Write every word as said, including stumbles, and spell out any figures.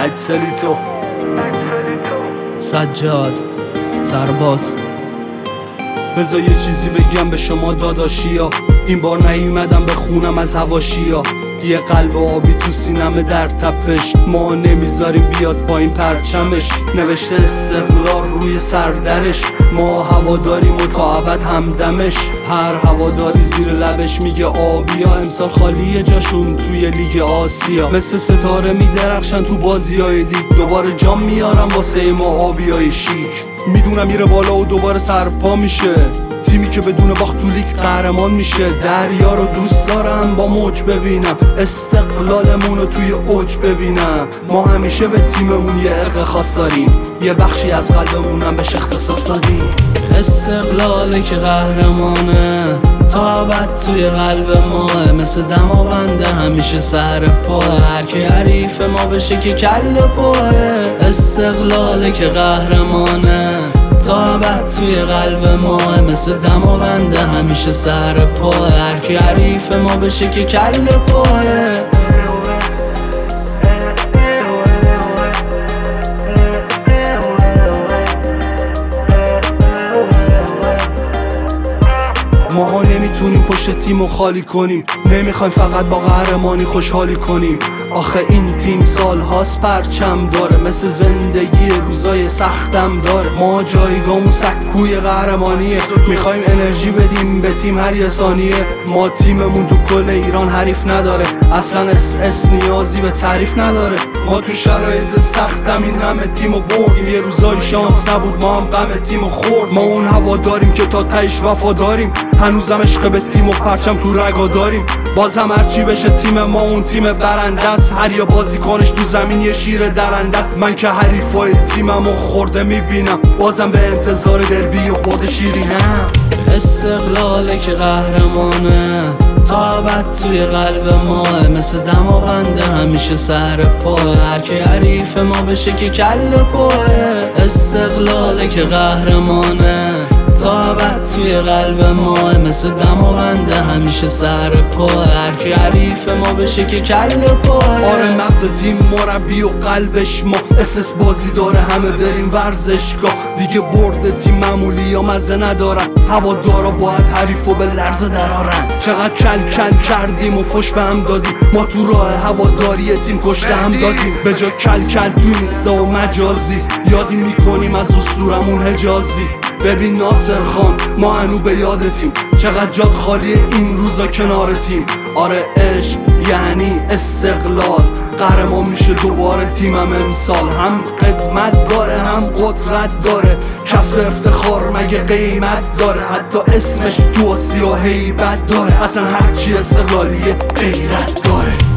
لجسلیتو سجاد سرباز. بذار یه چیزی بگم به شما داداشیا، این بار نیومدم به خونم از هواشیا. یه قلب آبی تو سینمه در تپش، ما نمیذاریم بیاد پایین پرچمش. نوشته استقلال روی سردرش، ما هواداریم و تا ابد همدمش. هر هواداری زیر لبش میگه آبیا، امسال خالیه جاشون توی لیگ آسیا. مثل ستاره میدرخشن تو بازیای لیگ، دوباره جام میارم واسه ما آبیای شیک. میدونم میره بالا و دوباره سرپا میشه، تیمی که بدون باخت تو لیگ قهرمان میشه. دریا رو دوست دارم با موج ببینم، استقلالمون رو توی اوج ببینم. ما همیشه به تیممون یه عرق خاص داریم، یه بخشی از قلبمونم بهش اختصاص دادیم. استقلاله که قهرمانه، تا ابد توی قلب ماه. مثل دماونده همیشه سر پاه، هر کی حریف ما بشه که کل پاه. استقلاله که قهرمانه، تا ابد توی قلب ماه. مثل دماونده همیشه سر پاه، هر کی حریف ما بشه که کل پاه. ما نمیتونیم پشت تیمو خالی کنیم، نمیخوایم فقط با قهرمانی خوشحالی کنیم. آخه این تیم سال هاست پرچم داره، مثل زندگی روزای سختم داره. ما جایگامون سکوی قهرمانیه، میخوایم انرژی بدیم به تیم هر یه ثانیه. ما تیممون تو کل ایران حریف نداره، اصلا اس اس نیازی به تعریف نداره. ما تو شرایط سختم این همه تیمو بردیم، یه روزای شانس نبود ما هم غم تیمو خورد. ما اون هواداریم که تا تهش وفاداریم، هنوزم عشق به تیم و پرچم تو رگا داریم. باز هم هرچی بشه تیم ما اون تیم برنده است، هر یا بازیکنش تو زمین یه شیر درنده است. من که حریفای تیممو خورده میبینم، بازم به انتظار دربی و برد شیرینم. استقلاله که قهرمانه، تا ابد توی قلب ماه. مثل دماونده همیشه سر پاه، هر کی حریف ما بشه که کل پاه. استقلاله که قهرمانه، تا ابد توی قلب ما. مثل دماونده همیشه سر پاه، هر کی حریف ما بشه که کل پاه. آره مغز تیم مربی و قلبش ما، اساس بازی داره همه بریم ورزشگاه. دیگه برد تیم معمولی یا مزه ندارن، هوادارا باید حریفو به لرزه درارن. چقدر کل کل کردیم و فش به هم دادیم، ما تو راه هواداری تیم کشته هم دادیم. به جا کل کل تو اینستا و مجازی، یادی میکنیم از اسطورمون حجازی. ببین ناصر خان ما هنو به یادتیم، چقدر جاد خالی این روزا کنار تیم. آره عشق یعنی استقلال، قهرمان میشه دوباره تیمم امسال. هم قدمت داره هم قدرت داره، کسب افتخار مگه قیمت داره؟ حتی اسمش تو آسیا هیبت داره، اصلا هرچی استقلالیه غیرت داره.